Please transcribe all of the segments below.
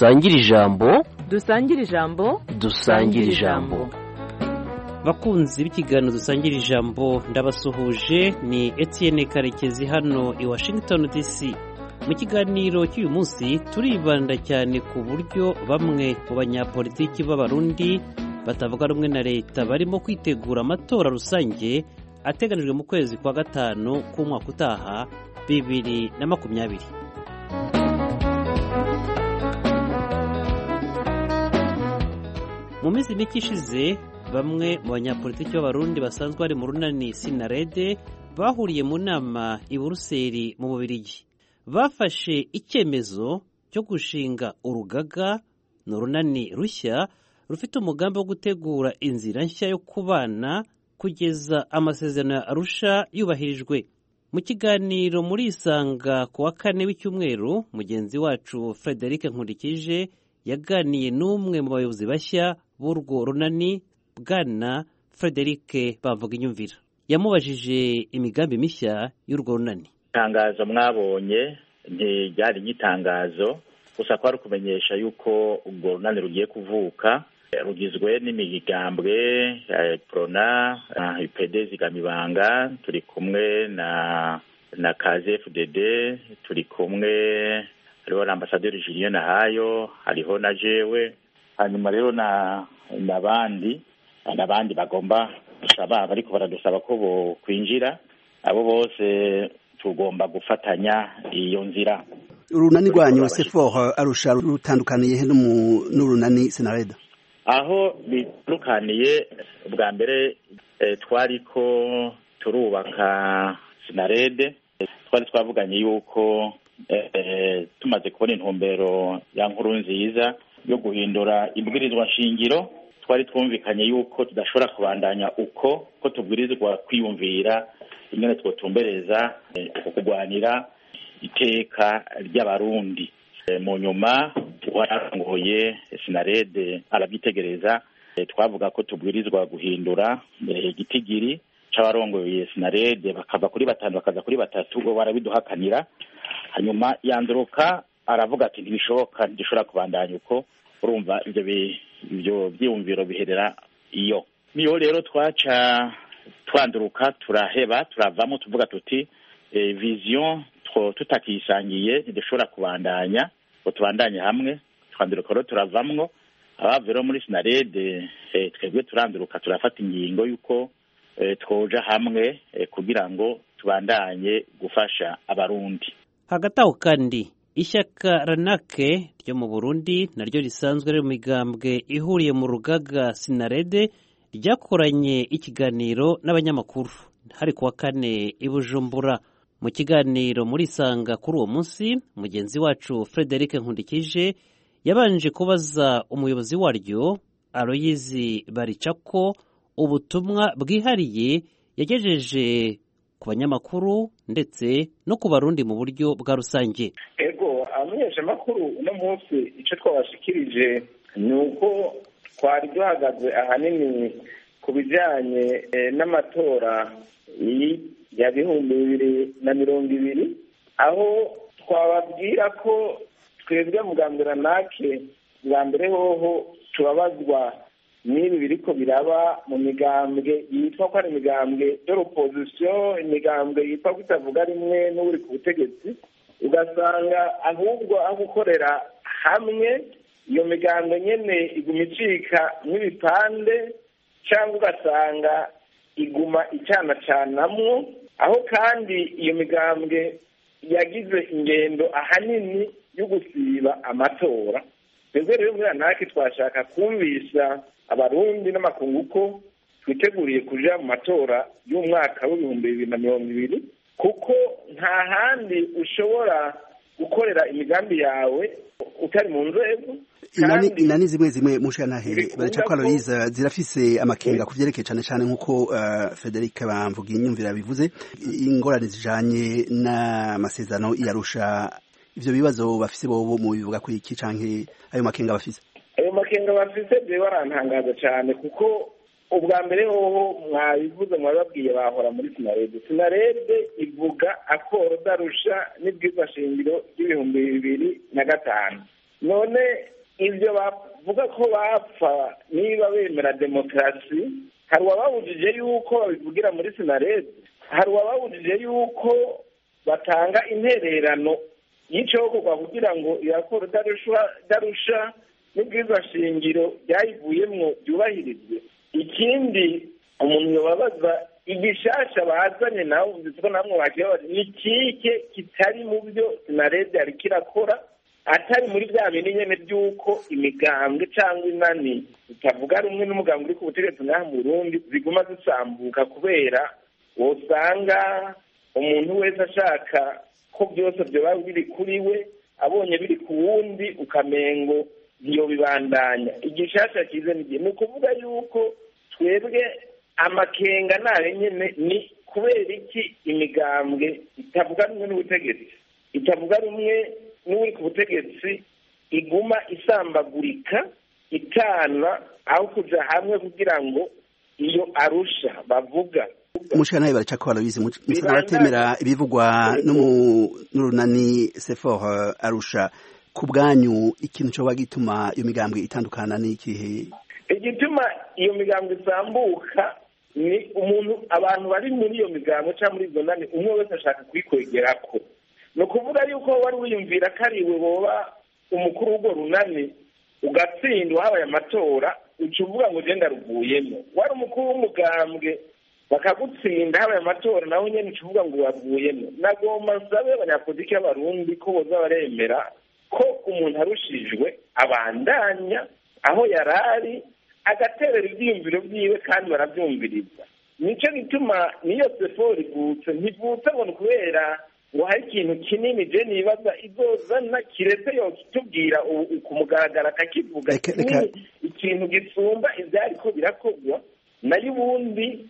dusangire ijambo dusangire ijambo dusangire ijambo. Bakunzi b'ikiganiro dusangira ijambo ndabasuhuje, ni Etienne Karekezi hano i Washington DC. Mu kiganiro cy'uyu munsi turibanda cyane ku buryo bamwe mu banyapolitiki b'abarundi batavuga rumwe na leta barimo kwitegura amatora rusange ateganijwe mu kwezi kwa gatanu k'umwaka utaha 2020. Mu minsi mike ishize bamwe mu banyapolitiki b'abarundi basanzwe bari mu runani Sinarede bahuriye mu nama i Buruseli mu Bubiligi. Bafashe icyemezo cyo gushinga urugaga n'urunani rushya rufite umugambi wo gutegura inzira nshya yo kubana kugeza amasezerano ya Arusha yubahirijwe. Mu kiganiro muri Isanga ku wa kane w'icyumweru, mugenzi wacu Frederic Nkurikije yaganiye n'umwe mu bayobozi bashya b'urwo runani, Bwana Frederic Bamvuginyumvira. Yamubajije imigambi mishya y'urwo runani. Itangazo mwabonye ntiryari n'itangazo gusa kwari kumenyesha yuko urwo runani rugiye kuvuka, rugizwe n'imigambwe Prona, UPD Zigamibanga, turi kumwe na KZFDD, turi kumwe hariho n'ambasaderi Julien Nahayo, hariho na jewe, hanyuma rero n'abandi bagomba gusaba, bariko baradusaba ko bo kwinjira. Abo bose tugomba gufatanya iyo nzira. Urunani rwanyu Sefor Arusha rutandukaniye n'urunani Sinareda? Aho bitandukaniye, bwa mbere twariko turubaka Sinarede, twari twavuganye yuko tumaze kubona intumbero ya Nkurunziza yo guhindura ibwirizwa shingiro, twari twumvikanye yuko tudashobora kubandanya uko, ko tubwirizwa kwiyumvira ingene twotumbereza kugwanira iteka ry'abarundi. Mu nyuma wararongoye Sinarede arabyitegereza, twavuga ko tubwirizwa guhindura igitigiri c'abarongoye Sinarede bakava kuri 5 bakaza kuri 3, ubwo barabiduhakanira. Hanyuma yanduruka aravuga ati ntibishoboka, ndishobora kubandanya uko. Urumva ibyo byiyumviro biherera iyo niyo rero twaca twanduruka, turaheba, turavamo, tuvuga tuti vision tutakisangiye ntidushobora kubandanya, ngo tubandanye hamwe. Twanduruka rero turavamwo, abavero muri Sinarede twebwe turanduruka, turafata ingingo yuko twoja hamwe kugira ngo tubandanye gufasha abarundi. Hagati aho kandi ishyaka Ranake ryo mu Burundi naryo risanzwe riri mu migambwe ihuriye mu rugaga Sinarede ryakoranye ikiganiro n'abanyamakuru hari kuwa kane i Bujumbura. Mu kiganiro muri Isanga kuri uwo munsi, mugenzi wacu Frederic Nkundikije yabanje kubaza umuyobozi waryo Aloyizi Baricako ubutumwa bwihariye yagejeje ku banyamakuru ndetse no ku barundi mu buryo bwa rusange. Ego amenyeshamakuru uno munsi icyo twabashikirije ni uko twari duhagaze ahanini ku bijyanye n'amatora ya 2020, aho twababwira ko twebwe mugambwe Ranake bwa mbere hoho turabazwa n'ibi biriko biraba mu migambwe yitwa ko ari imigambwe d'opposition, imigambwe yitwa kutavuga rimwe n'uri ku butegetsi. Ugasanga ahubwo aho gukorera hamwe iyo migambwe nyene iguma icika nk'ibipande, cyangwa ugasanga iguma icanacanamwo, aho kandi iyo migambwe yagize ingendo ahanini yo gusiba amatora. Twebwe rero muri Ranake twashaka kumvisha abarundi n'amakungu ko twiteguriye kuja mu matora y'umwaka w'2020, kuko nta handi ushobora gukorera imigambi yawe utari mu nzego. Inani zimwe mushanahere Baricako Aloyize zirafise amakenga kuvyerekeye cane nkuko Frederic Bamvuginyumvira bivuze, ingorane zijanye n'amasezerano y'Arusha. Ivyo bibazo bafise bobo mu bivuga ko iki canke ayo makenga bafise? Ayo makenga bafise byo barantangaza cyane, kuko ubwa mbere hoho mwabivuze mwababwiye bahora muri Sinarede. Sinarede ivuga akoro d'Arusha n'ibwirizwa shingiro ry'ibihumbi 2005. none ibyo bavuga ko bapfa niba bemera demokarasi, hari uwababujije yuko babivugira muri sinarede, hari uwababujije yuko batanga intererano y'icokorwa kugira ngo irakora darusha n'ubwiza shingiro byayivuyemwo byubahirizwe. Ikindi umuntu yobabaza igishasha bazanye nawe ndetse namwe bagiye ni kike kitari mu byo sinarede ariko irakora, atari muri bya bintu nyene by'uko imigambwe cyangwa inani utavuga rumwe n'umugambwe uri ku butegetsi ngaha mu Burundi ziguma zisambuka, kubera wosanga umuntu wese ashaka ko byose byoba biri kuri we, abonye biri ku wundi ukamengo ntiyo bibandanya. igishasha kize ni ukuvuga yuko twebwe amakenga nayo nyene ni kubera iki imigambwe itavuga rumwe n'ubutegetsi, itavuga rumwe n'uri ku butegetsi iguma isambagurika itana aho kuja hamwe kugira ngo iyo Arusha bavuga. Mushana baraca ko barabizi musana batemera ibivugwa n'urunani Sefor Arusha. Ku bwanyu ikintu cyo bagituma iyo migambwe itandukana n'ikihe? Igituma iyo migambwe isambuka ni abantu bari muri iyo migambwe cyangwa muri izo nani umwe wese ashaka kwikwegerako. Ni ukuvuga yuko wari wiyumvira ko ari we woba umukuru w'urwo runani ugatsindwa habaye amatora, uca uvuga ngo ugenda ruvuyemo. Wari umukuru w'umugambwe bakagutsinda habaye amatora nawe nyene uca uvuga ngo wavuyemo. Nagomba nsabe abanyapolitiki b'abarundi ko boza baremera ko umuntu arushijwe abandanya aho yarari agaterera ibyiyumviro byiwe kandi barabyumviriza. Nico gituma niyo Sefor ivutse ntivutse ngo ni kubera ngo hari ikintu kinini je nibaza izozana kiretse yo kitubwira ku mugaragara akakivuga ikintu gisumba ivyariko birakogwa, nayo ubundi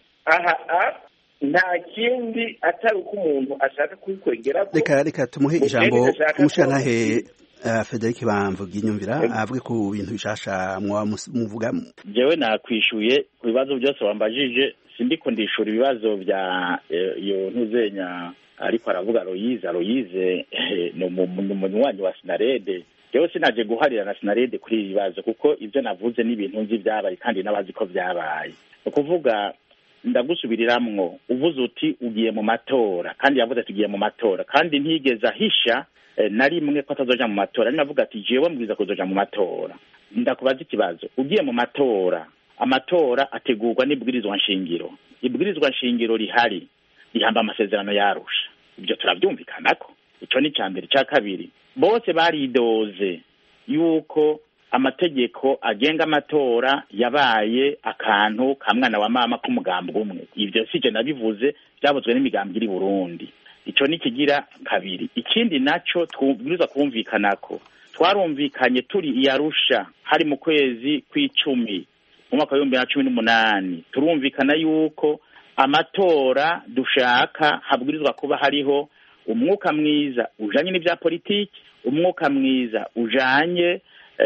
nta kindi atari uko umuntu ashaka kwikwegerako. Reka tumuhe ijambo umushantahe Frederic Bamvuginyumvira avuge ku bintu bishasha muvuga. Jewe nakwishuye ku bibazo byose wambajije, sindiko ndishura ibibazo bya iyo ntuzenya ariko aravuga Aloyize no munywanyi wa Sinarede. Jewe sinaje guharira na Sinarede kuri ibi bibazo kuko ibyo navuze ni ibintu nzi byabaye kandi nabazi ko byabaye. Ukuvuga ndagusubiriramwo uvuze uti ugiye mu matora kandi yavuze ati ugiye mu matora kandi ntigeze ahisha na rimwe ko atazoja mu matora. Navuga ati jewe mbwiza kuzoja mu matora. Ndakubaza ikibazo, ugiye mu matora, amatora ategurwa n'ibwirizwa nshingiro. Ibwirizwa nshingiro rihari rihamba amasezerano yarusha, ibyo turabyumvikanako. Ico ni cyambere. Cya kabiri, bose baridoze yuko amategeko agenga amatora yabaye akantu kamwana wa mama k'umugambi umwe. Ibyo sije nabivuze, byavuzwe n'imigambi iri Burundi. Ico ni kigira kabiri. Ikindi naco twubwirizwa kumvikanako, twarumvikanye turi iyarusha hari mu kwezi kw'icumi mu mwaka wa 2018 turumvikana yuko amatora dushaka habwirizwa kuba hariho umwuka mwiza ujanye n'ivya politiki, umwuka mwiza ujanye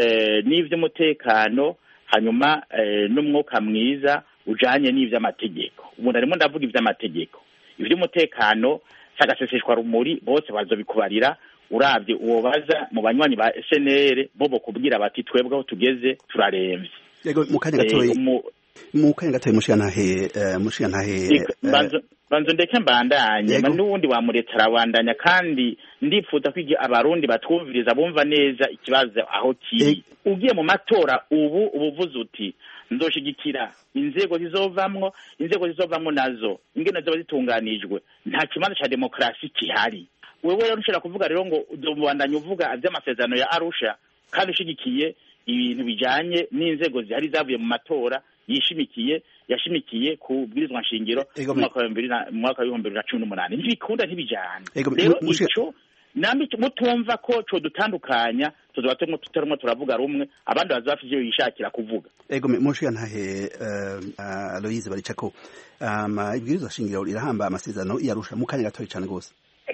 n'ivy'umutekano, hanyuma n'umwuka mwiza ujanye n'ivy'amategeko. Umuntu arimo ndavuga ivy'amategeko, ivy'umutekano sagaseseshwa rumuri bose bazobikubarira. Uravye uwo baza mu banywanyi ba SNL bobo kubwira bati twebwe aho tugeze turaremvye. Yego mukanya gatoyi mushiyantahe banzo ndeke mbandanye n'ubundi wamureta arabandanya kandi ndifuza ko abarundi batwumviriza bumva neza ikibazo aho kiri. Ugiye mu matora ubuvuze uti nzoshigikira inzego zizovamwo nazo ingene zoba zitunganijwe, nta kibanza ca demokrasi kihari. Wewe rero ushobora kuvuga rero ngo uzobandanya uvuga amasezerano ya Arusha kandi ushigikiye ibintu bijanye n'inzego zihari zavuye mu matora yashimikiye ku bwirizwa nshingiro mu mwaka wa 2018. Ntibikunda ntibijana. Rero ico nambi mutumva ko co dutandukanya tuzoba tutarimo turavuga rumwe, abandi bazafije ivyo yishakira kuvuga. Ego mushiyantahe Aloyize baricako ibwirizwa nshingiro irahamba amasezerano yarusha mu kanya gatoyi cyane gose.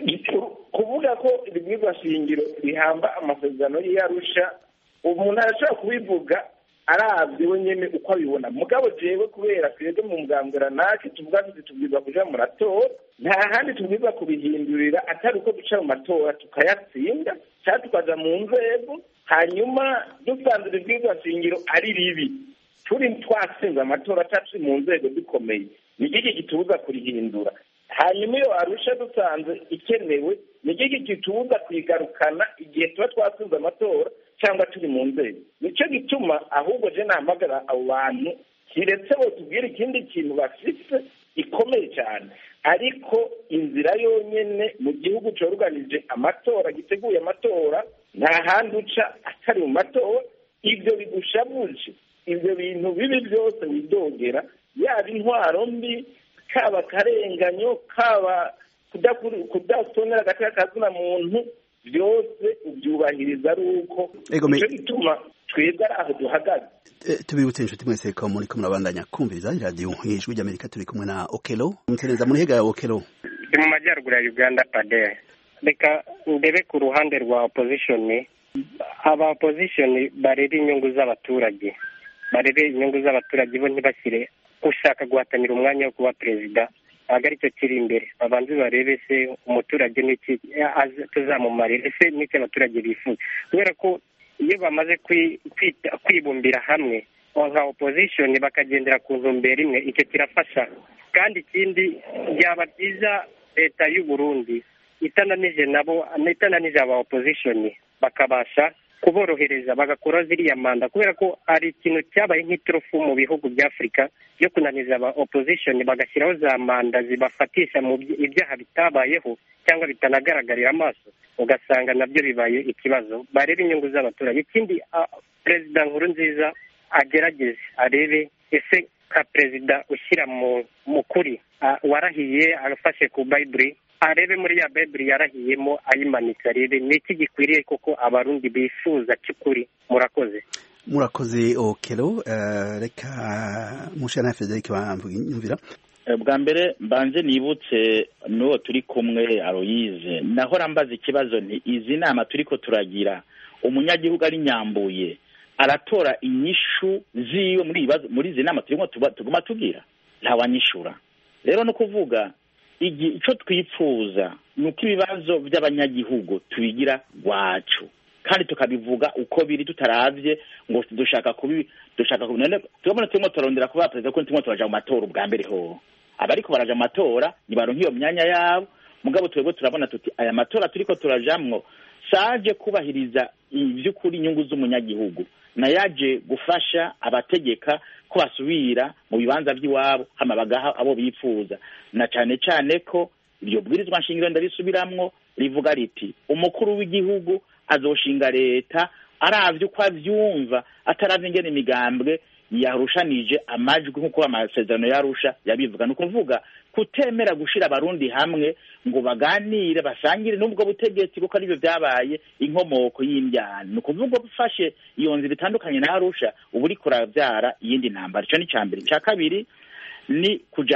Kuvuga ko ibwirizwa nshingiro rihamba amasezerano y'Arusha umuntu arashobora kubivuga arabye we nyene uko abibona mugabo jewe kubera twebwe mu mugambwe ranake tuvuga tuti tubwirizwa kuja mu matora nta handi tubwirizwa kubihindurira atari uko duca mu matora tukayatsinda cyangwa tukaja mu nzego hanyuma dusanze ibwirizwa shingiro ari ribi turi twatsinze amatora cyangwa turi mu nzego dukomeye ni iki gitubuza kurihindura hanyuma iyo Arusha dusanze ikenewe ni iki gitubuza kuyigarukana igihe tuba twatsinze amatora cyangwa turi mu nzego nicyo gituma ahubwo je nahamagara abo bantu kiretse bo tubwire ikindi kintu bafise ikomeye cyane ariko inzira yonyene mu gihugu cyoruganije amatora giteguye amatora nta handi uca atari mu matora ibyo bigushabuje ibyo bintu bibi byose widogera yaba intwaro mbi kaba akarenganyo kaba kudatonera agateka kazina muntu byose ubyubahiriza ari uko nicyo gituma twebwe ari aho duhagaze. Tubibutse inshuti mwese ko muri kumwe murabandanya kumviriza iradiyo y'ijwi ry'Amerika turi kumwe na Okelo mutereza muri hega ya Okelo ndi mu majyaruguru ya Uganda pade reka ndebe ku ruhande rwa opposition aba opposition barebe inyungu z'abaturage bo ntibashyire ushaka guhatanira umwanya wo kuba perezida agari cyo kiri imbere abanzi barebe se umuturage n'iki tuzamumarira ese n'icyo abaturage bifuza kubera ko iyo bamaze kwibumbira hamwe nka opposition bakagendera ku ntumbero imwe icyo kirafasha kandi ikindi byaba byiza leta y'u Burundi itananije aba opposition bakabasha kuborohereza bagakora ziriya manda kubera ko ari ikintu cyabaye nk'iturufu mu bihugu bya Afurika yo kunaniza aba opposition bagashyiraho za manda zibafatisha mu ibyaha bitabayeho cyangwa bitanagaragarira amaso ugasanga nabyo bibaye ikibazo barebe inyungu z'abaturage ikindi perezida Nkurunziza agerageze arebe ese ka perezida ushyira mu kuri warahiye afashe ku Bible arebe muri ya Bible yarahiyemo ayimanitse arebe n'iki gikwiriye koko abarundi bifuza cy'ukuri murakoze Okelo reka mushana Frederic bamvira bwa mbere mbanze nibutse n'uwo turi kumwe Aloyize naho rambaza ikibazo nti izi nama turiko turagira umunyagihugu ari nyambuye aratora inyishu ziwe muri izi nama turimo tuguma tugira ntawanyishura rero no kuvuga icyo twipfuza nuko ibibazo by'abanyagihugu tubigira wacu kandi tukabivuga uko biri tutaravye ngo dushaka turabona turimo turondera kuba perezida ko turimo turaja mu matora ubwa mbere ho abariko baraja mu matora nibaronka iyo myanya yabo mugabo twebwe turabona tuti aya matora turiko turajamwo saje kubahiriza ivy'ukuri inyungu z'umunyagihugu na yaje gufasha abategeka ko basubira mu bibanza by'iwabo hama bagaha abo bifuza na cyane ko iryo bwirizwa nshingiro ndabisubiramwo rivuga riti umukuru w'igihugu azoshinga leta aravye uko avyumva ataravye ingene imigambwe yarushanije amajwi nk'uko amasezerano yarusha yabivuga no kuvuga kutemera gushira abarundi hamwe ngo baganire basangire n'ubwo butegetsi kuko aribyo byabaye inkomoko y'imbyano no kuvuga bufashe iyo nzira itandukanye na Arusha uburi kurabyara iyindi ntambara cyo ni cyambere cya kabiri ni kuja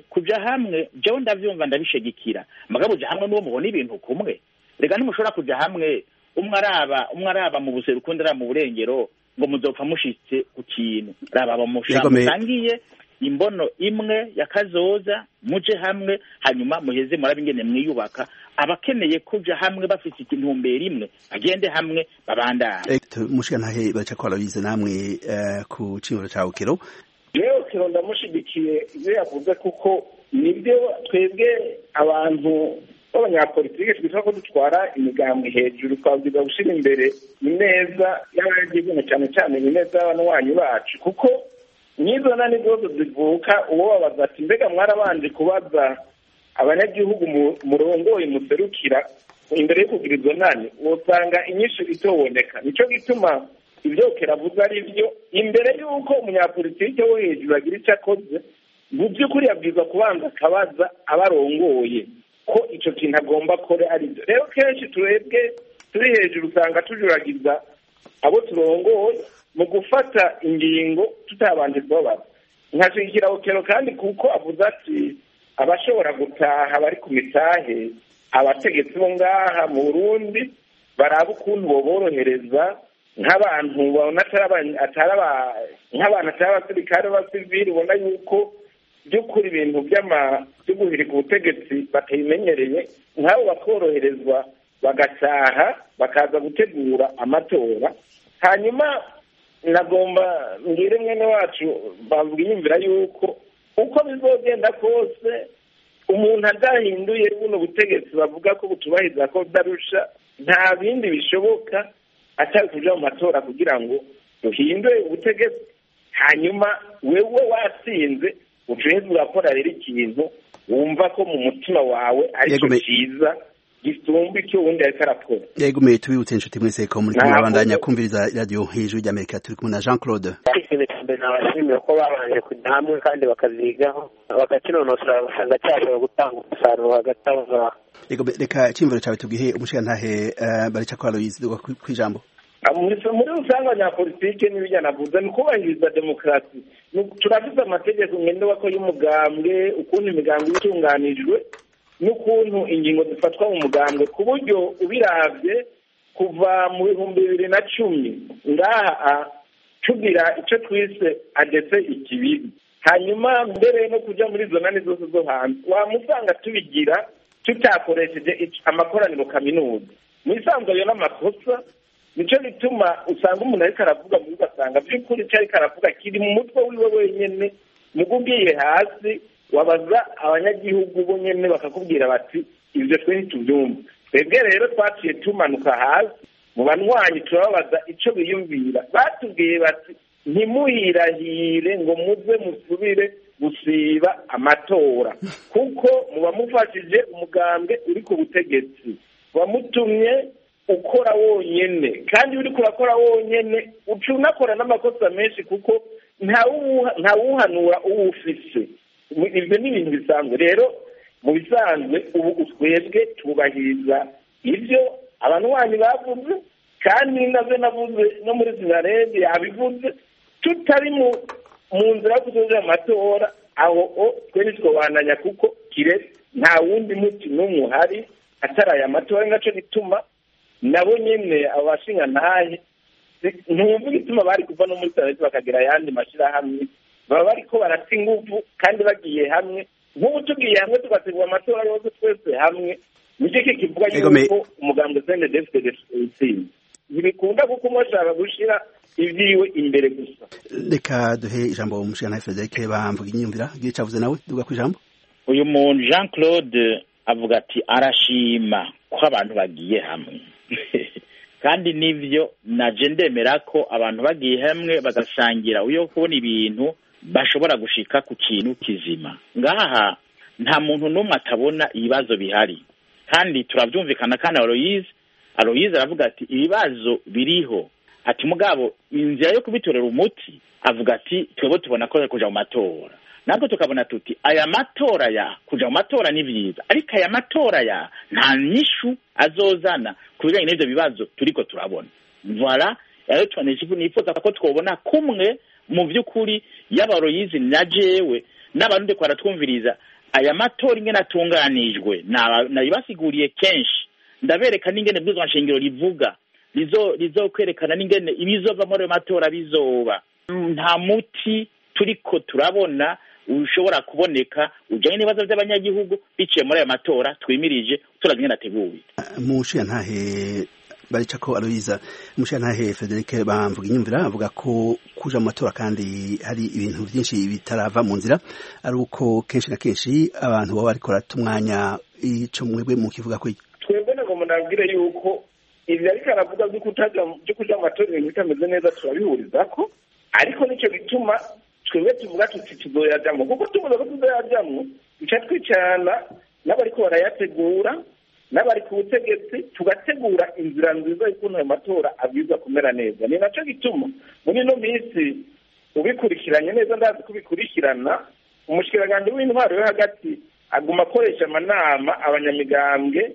hamwe jewe ndavyumva ndabishegikira magabo je hamwe n'uwo mubona ibintu kumwe rega ntimushobora kuja hamwe umwe araba mu buseruko ndara mu burengero ngo muzopfa mushitse ku kintu raba bamushangiye imbono imwe yakazoza muje hamwe hanyuma muheze murabe ingene mwiyubaka abakeneye kuja hamwe bafite intumbero imwe agende hamwe babandana mushikanahe baca kwa Aloyize namwe ku cingiro ca Okelo Okelo ndamushigikiye ibyo yavuze kuko nibyo twebwe abantu b'abanyapolitike twita ko dutwara imigambwe hejuru twabwiza gushira imbere ineza y'abanyagihugu cyane ineza y'abanywanyi bacu kuko nizo nani zose zivuka uwo babaza ati mbega mwarabanje kubaza abanyagihugu murongoye muserukira imbere yo kugira izo nani usanga inyishu itoboneka nicyo gituma ibyo keravuze ari byo imbere y'uko umunyapolitike wo hejuru agira icyo akoze mu by'ukuri yabwiza kubanza akabaza abarongoye ko icyo kintu agomba kore ari byo rero kenshi turebwe turi hejuru usanga tujuragiza abo turongoye mu gufata ingingo tutabanje kubabaza nkashigikira Okelo kandi kuko avuze ati abashobora gutaha bari ku mitahe abategetsi bo ngaha mu Burundi baraba ukuntu boborohereza nk'abantu babona nk'abantu atari abasirikare b'abasivili, ubona yuko by'ukuri ibintu byo guhirika ubutegetsi batabimenyereye, nk'abo bakoroherezwa bagasaha bakaza gutegura amatora. Hanyuma nagomba mbwire mwene wacu bamwiyumvira yuko uko bizogenda kose umuntu adahinduye buno butegetsi bavuga ko butubahiriza ko darusha, nta bindi bishoboka atari kuja mu matora kugira ngo duhindure ubutegetsi, hanyuma wewe watsinze ucuheze ugakora rero ikintu wumva ko mu mutima wawe aricyo cyiza gisumba icyo wundi ariko arakora. Yegomeye tubibutse inshuti mwese ko muri kumubandanya kumviriza radio hejuru y'Amerika. Turi kumwe na Jean Claude. Nabashimiye ko babanje kujya hamwe kandi bakazigaho bagakinonosora basanga cyashobora gutanga umusaruro hagati aho ngaho. Reka icyumviro cyawe tubwihe umushirantahe Baricako Aloyizi kw'ijambo. Muri rusange abanyapolitike n'ibijyanavuze ni kubahiriza demokarasi. Turavuze amategeko ngenderwa ko y'umugambwe, ukuntu imigambwe itunganijwe n'ukuntu ingingo zifatwa mu mugambwe, ku buryo ubiravye kuva mu 2010 ngaha tugira icyo twise adese ikibibi, hanyuma mbere no kuja muri zonani zose zo hanze wamusanga tubigira tutakoresheje amakoraniro kaminuza. Mu isanzwe ayo n'amakosa, nico bituma usanga umuntu ariko aravuga muri ugasanga by'ukuri icyo ariko aravuga kiri mu mutwe wiwe wenyene, mugugiye hasi wabaza abanyagihugu bo nyene bakakubwira bati ibyo twe ntitubyumva. Twebwe rero twaciye tumanuka hasi mu banywanyi turababaza icyo biyumvira, batubwiye bati ntimuhirahire ngo muze musubire gusiba amatora kuko muba mufashije umugambwe uri ku butegetsi, wamutumye ukora wonyene, kandi uri kurakora wonyene uca unakora n'amakosa menshi kuko ntawuhanura uwo ufise. Ibyo ni ibintu bisanzwe. Rero mu bisanzwe ubu twebwe tubahiriza ibyo abanywanyi bavuze, kandi navyo navuze no muri Sinarede yabivuze, tutari mu nzira yo kuzoja amatora aho twene twobananya kuko kire nta wundi muti n'umwe uhari atari aya matora. Naco gituma nabo nyene abashinga ntahe ntumvuga ituma bari kuva no muri Sinarede bakagira ayandi mashirahamwe, baba bariko barata inguvu kandi bagiye hamwe. Nk'ubu tugiye hamwe tugategura amatora yose twese hamwe, nicyo kivuga yuko umugambwe CNDD-FDD utsinze. Ntibikunda kuko umwe ashaka gushira ivyiwe imbere gusa. Reka duhe ijambo umushirantahe Frederic bamvuga inyumvira igihe cavuze nawe duga ku ijambo. Uyu muntu Jean Claude avuga ati arashima ko abantu bagiye hamwe kandi nivyo naje ndemera ko abantu bagiye hamwe bagasangira uyo kubona ibintu bashobora gushika ku kintu kizima. Ngaha nta muntu n'umwe atabona ibibazo bihari, kandi turavyumvikana. Kandi Aloyize aravuga ati ibibazo biriho, ati mugabo inzira yo kubitorera umuti avuga ati twebwe tubona ko kuja mu matora, nabwo tukabona tuti aya matora kuja mu matora ni vyiza, ariko aya matora nta nyishu azozana ku bijanye n'ivyo bibazo turiko turabona. Voilà, rero nifuza ko twobona kumwe mu vy'ukuri y'Abaroyizi na jewe n'abarundi ko baratwumviriza aya matora ingene atunganijwe nabibasiguriye kenshi, ndabereka n'ingene bw'izwa nshingiro rivuga rizokwerekana n'ingene ibizova muri matora bizoba. Nta muti turiko turabona ushobora kuboneka ujanye n'ibibazo by'abanyagihugu biciye muri aya matora twimirije turazingene nateguye. Mushirantahe Baricako Aloyize, umushirantahe Frederic bamvuga inyumvira avuga ko kuja mu matora kandi hari ibintu byinshi bitarava mu nzira, ari uko kenshi na kenshi abantu baba bariko baratumwanya ico mwebwe mu kivuga ko twebwe nagomba nabwire yuko ibi ariko aravuga byo kuja mu matora ibintu bitameze neza turabihurizako, ariko nico gituma twebwe tuvuga tuti tuzoyajamwo, kuko tuvuga ko tuzoyajamwo duca twicarana n'abariko barayategura n'abari ku butegetsi tugategura inzira nziza y'ukuntu ayo matora abwirizwa kumera neza. Ni naco gituma muri ino minsi ubikurikiranye neza, ndazi kubikurikirana, umushikiranganje w'intwaro yo hagati aguma akoresha amanama abanyamigambwe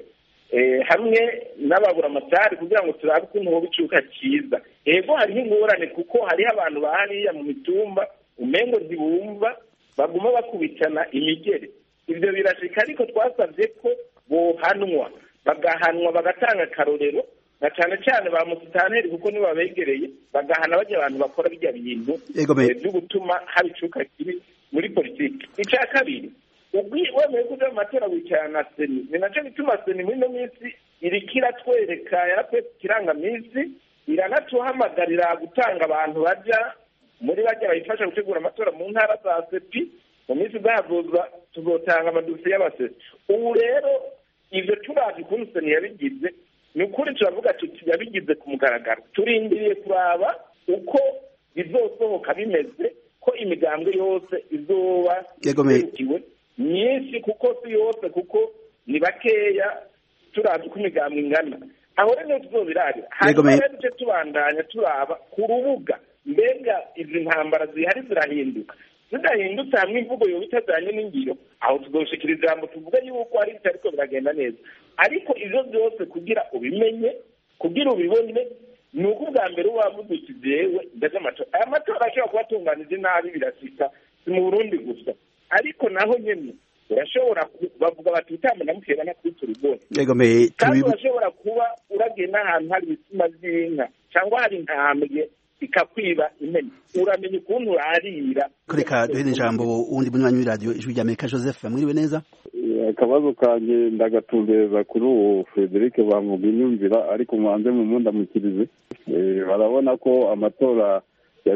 hamwe n'ababuramatari kugira ngo turabe ukuntu ho bicuka cyiza. Ego hariho ingorane kuko hariho abantu bahariya mu mitumba umengo ntibumva, baguma bakubitana imigere. Ivyo birashika, ariko twasavye ko bohanwa, bagahanwa bagatanga akarorero na cyane cyane ba musitanteri kuko nibo babegereye bagahana bajya abantu bakora bijya bintu byo gutuma haba icuka kibi muri politiki. Icya kabiri, wemeye kuja mu matora wicarana na seni, ni nacyo bituma seni muri ino minsi iriko iratwereka yaratwereka ikirangaminsi, iranatuhamagarira gutanga abantu baja muri bajya bayifasha gutegura amatora mu ntara za sepi. Mu minsi izavuza tuzotanga amadosiye y'abasesi. Ubu rero ivyo turazi ukuntu seni yabigize, ni ukuri turavuga tuti yabigize ku mugaragaro. Turindiriye kuraba uko bizosohoka bimeze, ko imigambwe yose izoba yerukiwe myinshi, kuko si yose, kuko ni bakeya turazi uko imigambwe ingana. Aho rero tuzobirabira hanyuma rero duce tubandanya turaba ku rubuga mbega izi ntambara zihari zirahinduka. Zidahindutse hamwe imvugo yoba itajanye n'ingiro, aho tuzoshikira ijambo tuvuga yuko ari bitariko biragenda neza. Ariko ivyo byose kugira ubimenye, kugira ubibone, ni uko ubwa mbere wavuze uti jewe ndaje amatora. Aya matora ashobora kuba atunganije nabi birasika, si mu Burundi gusa, ariko naho nyene urashobora bavuga bati utamba namukeba nakwitura ubwone, kandi urashobora kuba uragenda ahantu hari ibitsima vy'inka cyangwa hari intambwe ikakwiba impene, uramenya ukuntu urarira. Reka duhere ijambo uwundi munywanyi w'iradiyo Ijwi ry'Amerika Joseph, mwiriwe neza. Akabazo kanje ndagatumbereza kuri uwo Frederic bamuga inyumvira, ariko mubanze mumundamukirize. Barabona ko amatora ya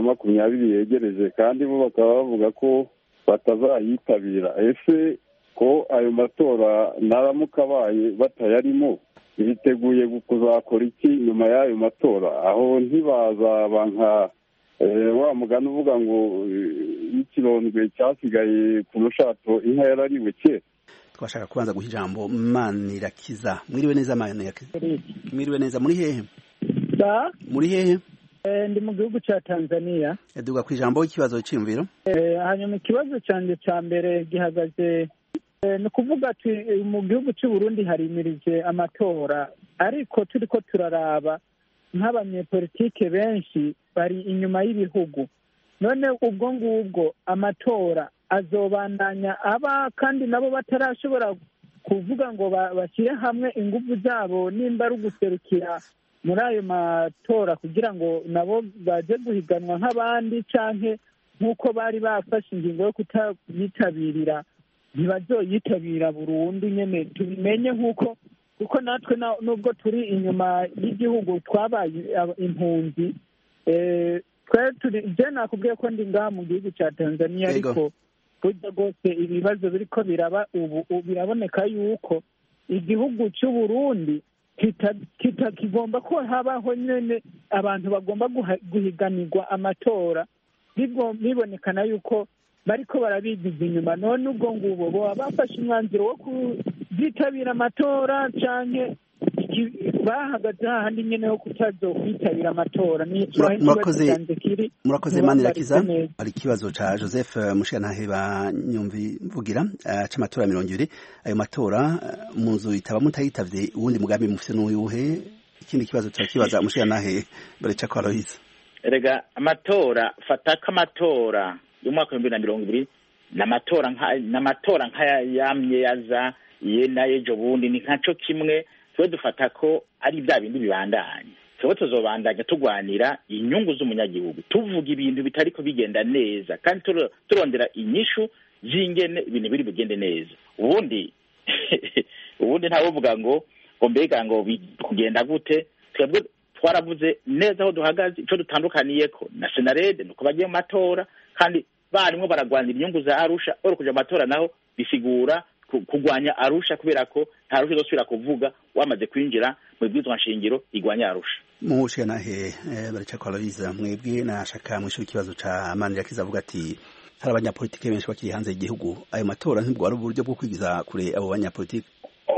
2020 yegereje, kandi bo bakaba bavuga ko batazayitabira. Ese ko ayo matora naramuka abaye batayarimo, biteguye kuzakora iki nyuma y'ayo matora? Aho ntibazaba nka wa mugani uvuga ngo ikirondwe cyasigaye ku rushato inka yarariwe kera. Twashaka kubanza guha ijambo Manirakiza. Mwiriwe neza Manirakiza. Mwiriwe neza, muri hehe? Muri hehe? Ndi mu gihugu cya Tanzania. Duga ku ijambo ikibazo cy'imviro. Hanyuma ikibazo cyanjye cya mbere gihagaze ni kuvuga ati mu gihugu cy'u Burundi harimirije amatora, ariko turiko turaraba nk'abanyepolitike benshi bari inyuma y'ibihugu. None ubwo ngubwo amatora azobandanya aba, kandi nabo batarashobora kuvuga ngo bashyire hamwe ingufu zabo nimba ari uguserukira muri ayo matora kugira ngo nabo baje guhiganwa nk'abandi, canke nk'uko bari bafashe ingingo yo kutayitabirira ntibazoyitabira burundu. Nyene tubimenye nk'uko kuko natwe nubwo turi inyuma y'igihugu twabaye impunzi, je nakubwiye ko ndi ngaha mu gihugu cya Tanzania, ariko burya rwose ibibazo biriko biraba ubu biraboneka yuko igihugu cy'u Burundi kigomba ko habaho nyene abantu bagomba guhiganirwa amatora, bibonekana yuko bariko barabigiza inyuma. None ubwo ngubo boba bafashe umwanzuro wo kuzitabira amatora, canke bahagaze hahandi nyene ho kutazokwitabira amatora? Murakoze Manirakiza. Hari ikibazo ca Joseph Mushiyantahe banyumvivugira c'amatora 20. Ayo matora mu nzu itaba mutayitavye, uwundi mugambi mufise n'uyuhe? Ikindi kibazo turakibaza Mushiyantahe bareca kwa Aloise. Erega amatora, fataka amatora y'umwaka wa 2020 n'amatora nk'aya yamye yaza ye nayejo bundi, ni nkaco kimwe. Twe dufata ko ari bya bindi bibandanye, twe tuzobandanya tugwanira inyungu z'umunyagihugu, tuvuga ibintu bitariko bigenda neza, kandi turondera inyishu zingene ibintu biri bugende neza. Ubundi ntawe uvuga ngo mbega ngo kugenda gute. Twebwe twaravuze neza aho duhagaze, ico dutandukaniyeko na Senarede nuko bagiye mu matora, kandi barimo baragwanira inyungu za Arusha. Oro kuja matora naho bisigura kugwanya Arusha, kubera ko nta Arusha izosubira kuvuga wamaze kwinjira mu bwizwa nshingiro igwanya Arusha. Mushiyantahe bareca kwa Aloise, mwebwe nashaka mwishura ikibazo ca Manirakiza avuga ati hari abanyapolitike benshi bakiri hanze y'igihugu. Ayo matora ntibwo ari uburyo bwo kwigiza kure abo banyapolitike?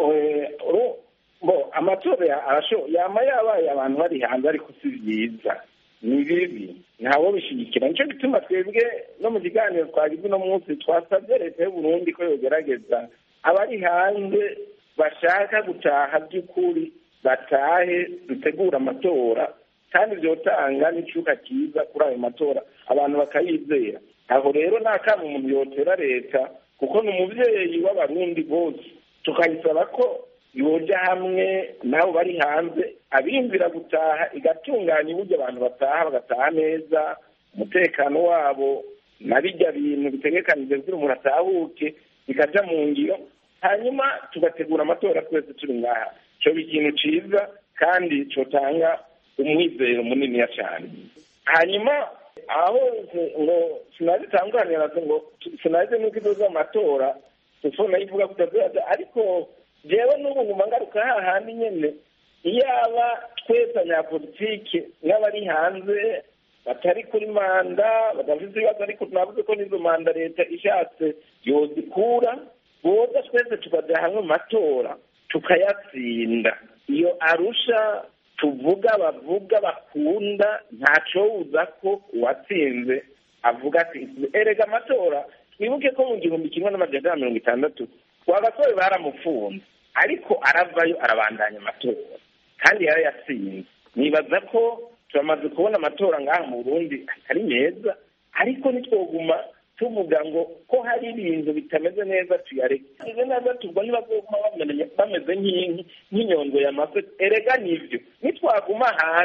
Amatora yama yabaye abantu bari hanze, ariko si byiza, ni bibi, ntawo bishigikira. Nico gituma twebwe no mu kiganiro twagize uno munsi twasabye leta y'u Burundi ko yogerageza abari hanze bashaka gutaha by'ukuri batahe, dutegura amatora, kandi vyotanga n'icuka cyiza kuri ayo matora, abantu bakayizera. Aho rero nta umuntu yotera leta, kuko ni umuvyeyi w'abarundi bose, tukayisaba ko yoja hamwe nabo bari hanze abiyumvira gutaha igatunganya uburyo abantu bataha bagataha neza umutekano wabo na bijya bintu bitegekanije kugira umuntu atahuke bikaja mu ngiro hanyuma tugategura amatora twese turi ngaha cyo ikintu ciza kandi cotanga umwizero munini cyane. Hanyuma aho ngo sinazitanganira ngo sinaze nuko izo amatora tufona ivuga kutazaza ariko jewe n'ubu nguma ngaruka hahandi nyene iyaba twese abanyapolitike n'abari hanze batari kuri manda badafite ibibazo ariko tunavuze ko n'izo manda leta ishatse yozikura boza twese tukaja hamwe mu matora tukayatsinda. Iyo Arusha tuvuga bavuga bakunda ntaco uza ko uwatsinze avuga ati erega amatora twibuke ko mu 1960 Rwagasore baramufunze ariko aravayo arabandanya amatora kandi yarayatsinze. Nibaza ko turamaze kubona amatora ngaha mu Burundi atari meza ariko nitwoguma tuvuga ngo ko hari ibintu bitameze neza tuyareke neza tubwo ntibazoguma bameze nk'inyondwe y'amafe erega nivyo nitwaguma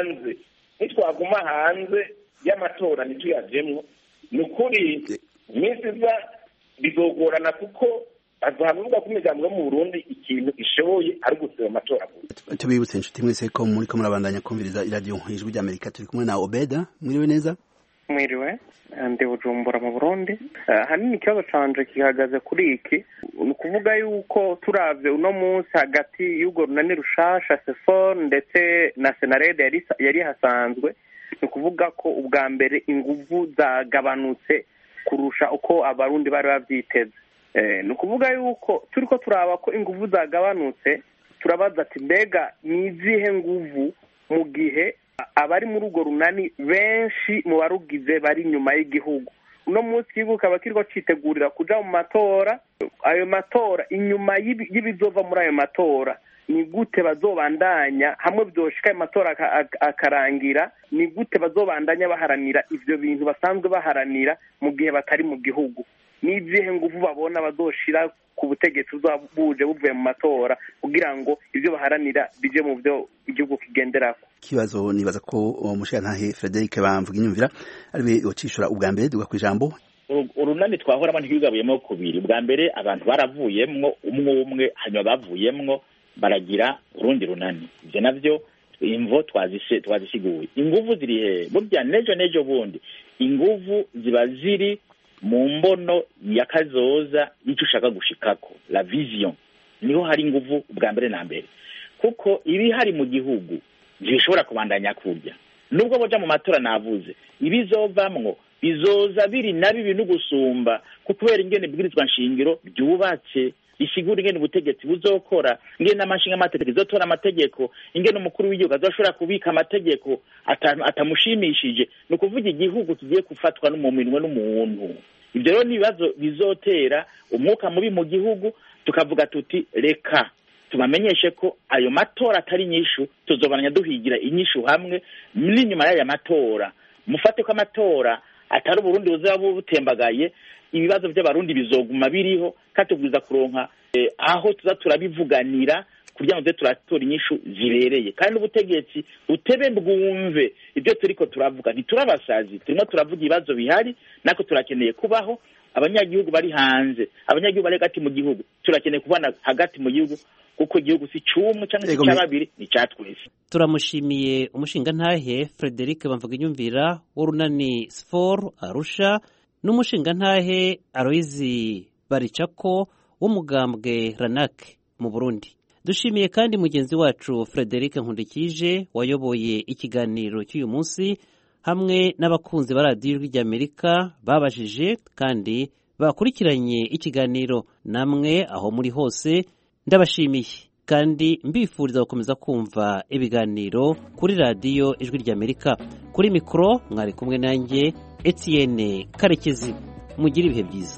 hanze y'amatora ntituyajemwo ni ukuri iminsi iza bizogorana kuko bazavuga ko imigambi yo mu Burundi ikintu ishoboye ari gusaba amatora. Tubibutse inshuti mwese ko muri ko murabandanya kumviriza iradiyo Ijwi ry'Amerika turi kumwe na Obeda. Mwiriwe neza? Mwiriwe ndi Bujumbura mu Burundi. Hanini ikibazo canje kihagaze kuri iki ni ukuvuga yuko turavye uno munsi hagati y'urwo runani rushasha SEFOR ndetse na Senarede yari hasanzwe ni ukuvuga ko ubwa mbere inguvu zagabanutse kurusha uko abarundi bari bavyiteze. Ni ukuvuga yuko turiko turaba ko inguvu zagabanutse turabaza ati mbega ni izihe nguvu mu gihe abari muri urwo runani benshi mu barugize bari inyuma y'igihugu. Uno munsi igihugu kaba kiriko citegurira kuja mu matora. Ayo matora inyuma y'ibizova muri ayo matora ni gute bazobandanya hamwe byoshika ayo matora akarangira ni gute bazobandanya baharanira ivyo bintu basanzwe baharanira mu gihe batari mu gihugu. N'izihe nguvu babona bazoshira ku butegetsi buje buvuye mu matora kugira ngo ivyo baharanira bije mu byo igihugu kigenderako. Kibazo nibaza ko umushirantahe Frederic Bamvuginyumvira ariwe yocishura ubwa mbere duga kwijambo. Urunani twahora ntibigabuyemo kubiri. Ubwa mbere abantu baravuyemwo umwe hanyuma bavuyemwo baragira urundi runani. Ivyo navyo imvo twazisiguye. Inguvu ziri he? Burya nejo bundi inguvu ziba ziri mu mbono ya kazoza icyo ushaka gushikako la vision niho hari inguvu ubwa mbere na mbere kuko ibi hari mu gihugu bishobora kubandanya kurya nubwo boja mu matora navuze ibizovamwo bizoza biri nabi bintu gusumba kubera ingene bwirizwa nshingiro byubatse isigura ingene ubutegetsi buzokora ingene amashinga amategeko izotora amategeko ingene umukuru w'igihugu azoshobora kubika amategeko atamushimishije no kuvuga igihugu kigiye gufatwa n'umuminwe n'umuntu. Ibyo rero nibazo bizotera umwuka mubi mu gihugu tukavuga tuti reka tubamenyeshe ko ayo matora atari nyishu tuzobananya duhigira inyishu hamwe n'inyuma y'aya matora mufate ko amatora atari Burundi buzaba butembagaye ibibazo by'abarundi bizoguma biriho katubwiza kuronka aho tuza turabivuganira kugira ngo turatora inyishu zibereye kandi ubutegetsi utebe bwumve ibyo turiko turavuga ntiturabasazi turimo turavuga ibibazo bihari nako turakeneye kubaho abanyagihugu bari hanze abanyagihugu bari hagati mu gihugu turakeneye kubana hagati mu gihugu kuko igihugu si cumwe cyangwa si cyababiri ni cyatwese. Turamushimiye umushingantahe Frederic Bamvuginyumvira w'urunani SEFOR Arusha n'umushingantahe Aloyizi Baricako w'umugambwe RANAC mu Burundi. Dushimiye kandi mugenzi wacu Frederic Nkundikije wayoboye ikiganiro cy'uyu munsi hamwe n'abakunzi ba radiyo ry'Amerika babajije kandi bakurikiranye ikiganiro. Namwe aho muri hose ndabashimiye kandi mbifuriza gukomeza kumva ibiganiro kuri radiyo Ijwi ry'Amerika. Kuri mikoro mwari kumwe nanjye Etienne Karekezi. Mugire ibihe byiza.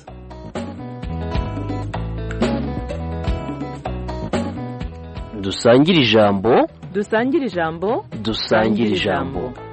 Dusangire ijambo. Dusangire ijambo. Dusangire ijambo.